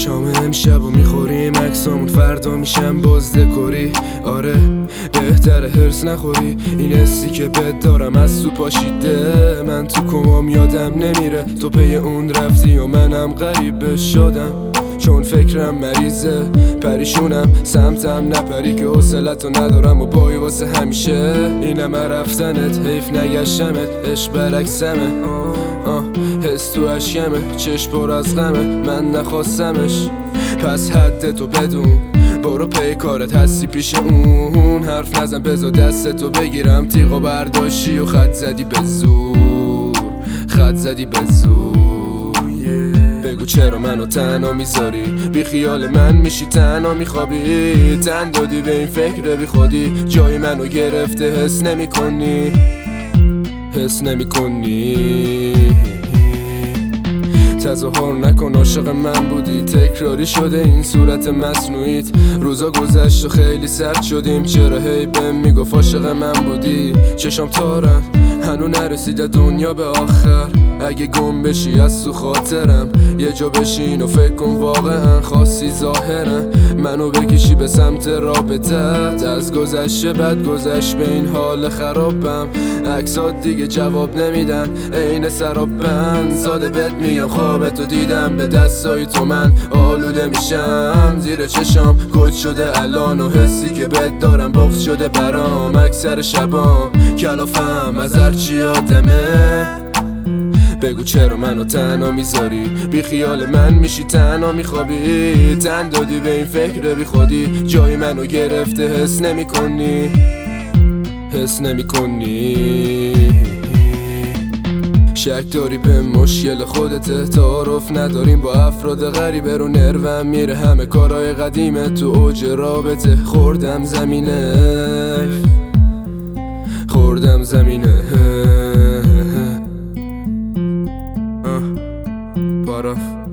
شام امشب و میخوریم، عکسامون فردا میشم باز دکوری. آره بهتره هرس نخوری، این حسی که بد دارم از تو پاشیده. من تو کمام یادم نمیره تو پی اون رفتی و منم غریبه شدم، چون فکرم مریضه پریشونم سمتم نپری که حوصلتو ندارم و پای واسه همیشه. اینم رفتنت حیف نگشتمت، عشق برعکسمه. حس تو اشکمه، چشم پر از غمه، من نخواستمش. پس حد تو بدون، برو پی کارت، هستی پیش اون. حرف نزن بذار دستتو بگیرم، تیغو برداشتی و خط زدی به زور، خط زدی به زور. بگو چرا منو تنها میذاری، بی خیال من میشی تنها میخوابی. تن دادی به این فکر بی خودی، جای منو گرفته حس نمی کنی، حس نمی کنی. تظاهر نکن عاشق من بودی، تکراری شده این صورت مصنوعیت. روزا گذشت و خیلی سرد شدیم، چرا هی بهم میگفت عاشق من بودی. چشام تارن هنو نرسیده دنیا به آخر، اگه گم بشی از تو خاطرم یه جا بشین و فکر کن واقعا خواستی ظاهرا منو بکشی به سمت رابطت. از گذشته بد گذشت به این حال خرابم، عکسات دیگه جواب نمیدن عین سرابن. زاده بهت میگم خوابتو دیدم، به دستای تو من آلوده میشم. زیر چشام گل شده الان و حسی که بهت دارم بغض شده برام. اکثر شبام کلافم از هرچی آدمه. بگو چرا منو تنها میذاری، بی خیال من میشی تنها میخوابی. تن دادی به این فکر بی خودی، جای منو گرفته حس نمی کنی، حس نمی کنی. شک داری به مشکل خودته، تعارف نداریم با افراد غریبه. رو نروم میره همه کارهای قدیمه، تو اوج رابطه خوردم زمینه، خوردم زمینه. پاراف